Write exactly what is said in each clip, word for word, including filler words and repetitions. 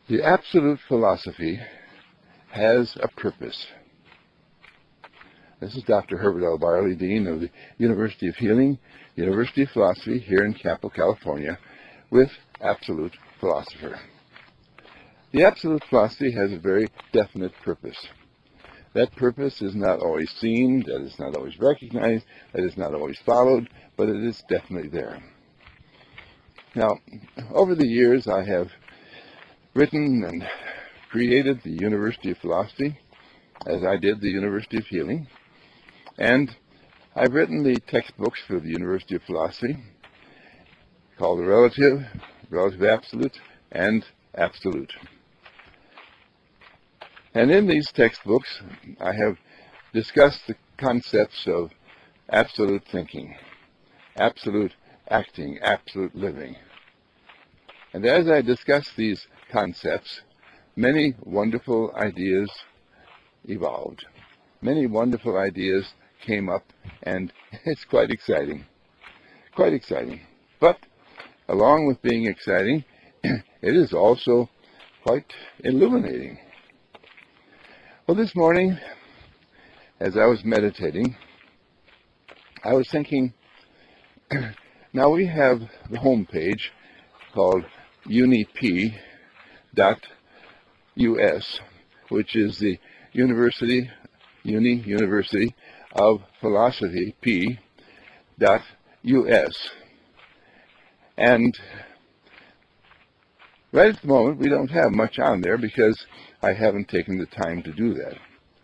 The absolute philosophy has a purpose. This is Doctor Herbert L. Barley, Dean of the University of Healing, University of Philosophy here in Campo, California, with Absolute Philosopher. The Absolute Philosophy has a very definite purpose. That purpose is not always seen, that is not always recognized, that is not always followed, but it is definitely there. Now, over the years, I have written and created the University of Philosophy, as I did the University of Healing, and I've written the textbooks for the University of Philosophy called the Relative, Relative Absolute, and Absolute. And in these textbooks, I have discussed the concepts of absolute thinking, absolute acting, absolute living. And as I discuss these concepts, many wonderful ideas evolved. Many wonderful ideas came up, and it's quite exciting. Quite exciting. But along with being exciting, it is also quite illuminating. Well, this morning, as I was meditating, I was thinking, now we have the home page called unip dot U S, which is the University, Uni University of Philosophy, P, dot U S. And right at the moment, we don't have much on there because I haven't taken the time to do that.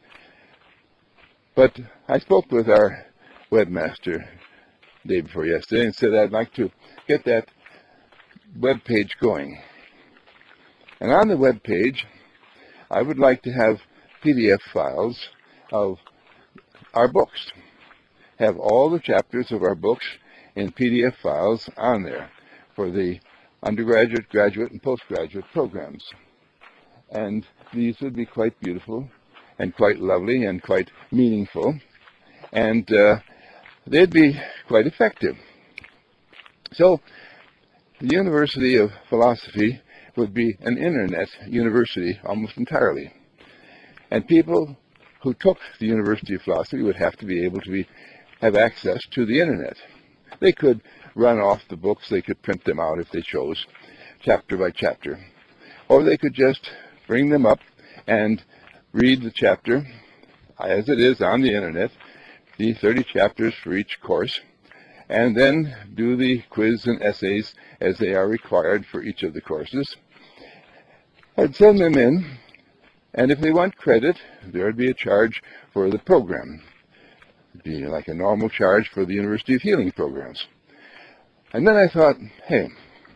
But I spoke with our webmaster the day before yesterday and said I'd like to get that web page going. And on the web page, I would like to have P D F files of our books. Have all the chapters of our books in P D F files on there for the undergraduate, graduate, and postgraduate programs. And these would be quite beautiful and quite lovely and quite meaningful. And uh, they'd be quite effective. So the University of Philosophy would be an internet university almost entirely. And people who took the University of Philosophy would have to be able to be, have access to the internet. They could run off the books, they could print them out if they chose, chapter by chapter. Or they could just bring them up and read the chapter as it is on the internet, the thirty chapters for each course, and then do the quiz and essays as they are required for each of the courses. I'd send them in, and if they want credit, there would be a charge for the program. It would be like a normal charge for the University of Healing programs. And then I thought, hey,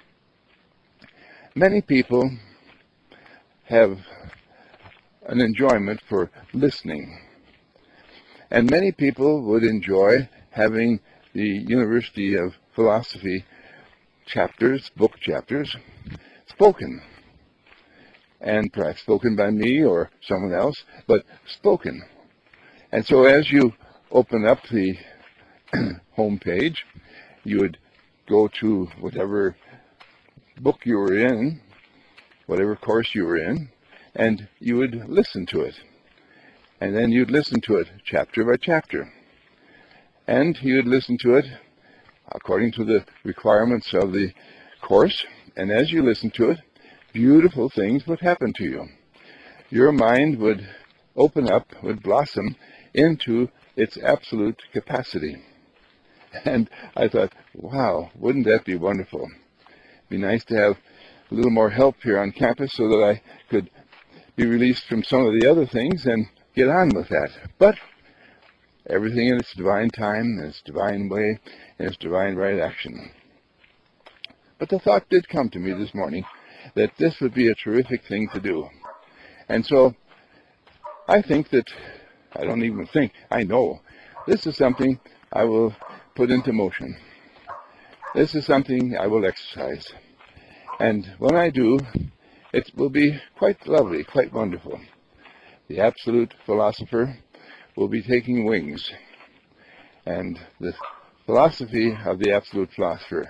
many people have an enjoyment for listening. And many people would enjoy having the University of Philosophy chapters, book chapters, spoken. And perhaps spoken by me or someone else, but spoken. And so as you open up the home page, you would go to whatever book you were in, whatever course you were in, and you would listen to it. And then you'd listen to it chapter by chapter. And you would listen to it according to the requirements of the course. And as you listen to it, beautiful things would happen to you. Your mind would open up, would blossom into its absolute capacity. And I thought, wow, wouldn't that be wonderful? It'd be nice to have a little more help here on campus so that I could be released from some of the other things and get on with that. But everything in its divine time, in its divine way, in its divine right action. But the thought did come to me this morning that this would be a terrific thing to do. And so I think that, I don't even think, I know, this is something I will put into motion. This is something I will exercise. And when I do, it will be quite lovely, quite wonderful. The Absolute Philosopher will be taking wings. And the philosophy of the Absolute Philosopher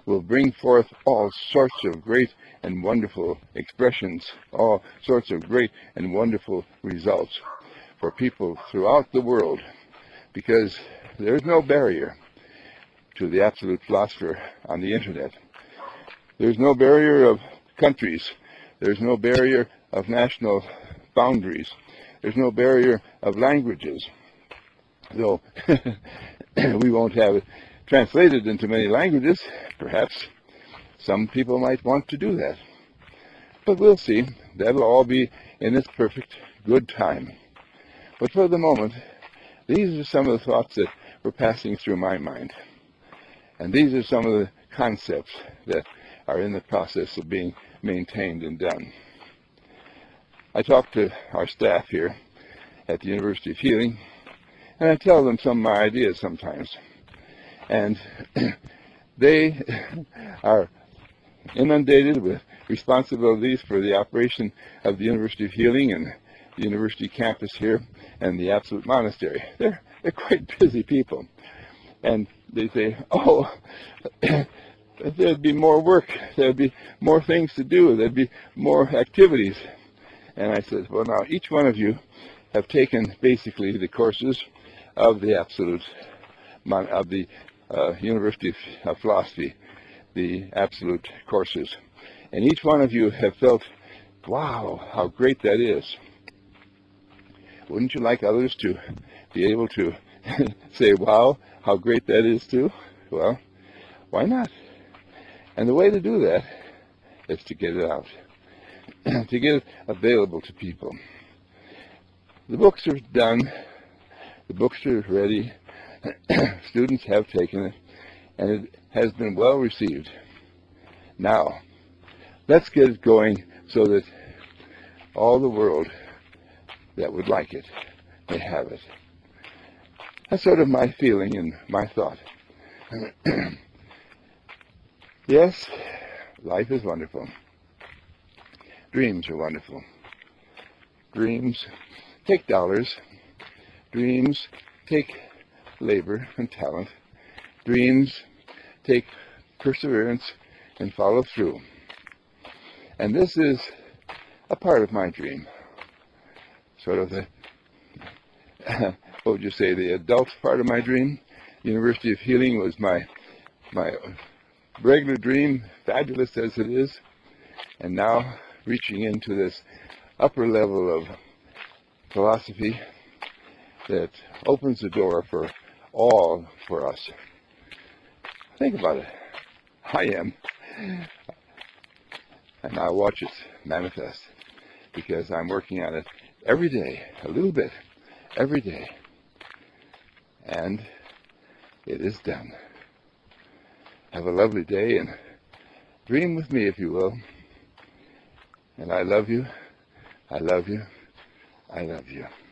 will bring forth all sorts of great and wonderful expressions, all sorts of great and wonderful results for people throughout the world, because there's no barrier to the absolute philosopher on the internet. There's no barrier of countries. There's no barrier of national boundaries. There's no barrier of languages. Though we won't have it translated into many languages, perhaps some people might want to do that. But we'll see. That'll all be in its perfect good time. But for the moment, these are some of the thoughts that were passing through my mind. And these are some of the concepts that are in the process of being maintained and done. I talk to our staff here at the University of Healing, and I tell them some of my ideas sometimes. And they are inundated with responsibilities for the operation of the University of Healing and the university campus here and the Absolute Monastery. They're, they're quite busy people. And they say, oh, there'd be more work, there'd be more things to do, there'd be more activities. And I said, well, now, each one of you have taken basically the courses of the Absolute, of the uh, University of Philosophy, the Absolute courses. And each one of you have felt, wow, how great that is. Wouldn't you like others to be able to say, wow, how great that is too? Well, why not? And the way to do that is to get it out, to get it available to people. The books are done, the books are ready, students have taken it, and it has been well received. Now, let's get it going so that all the world that would like it may have it. That's sort of my feeling and my thought. Yes, life is wonderful. Dreams are wonderful. Dreams take dollars. Dreams take labor and talent. Dreams take perseverance and follow through. And this is a part of my dream. Sort of the, what would you say, the adult part of my dream. University of Healing was my, my regular dream, fabulous as it is. And now reaching into this upper level of philosophy that opens the door for all for us. Think about it. I am. And I watch it manifest because I'm working on it every day, a little bit, every day. And it is done. Have a lovely day and dream with me if you will. And I love you. I love you. I love you.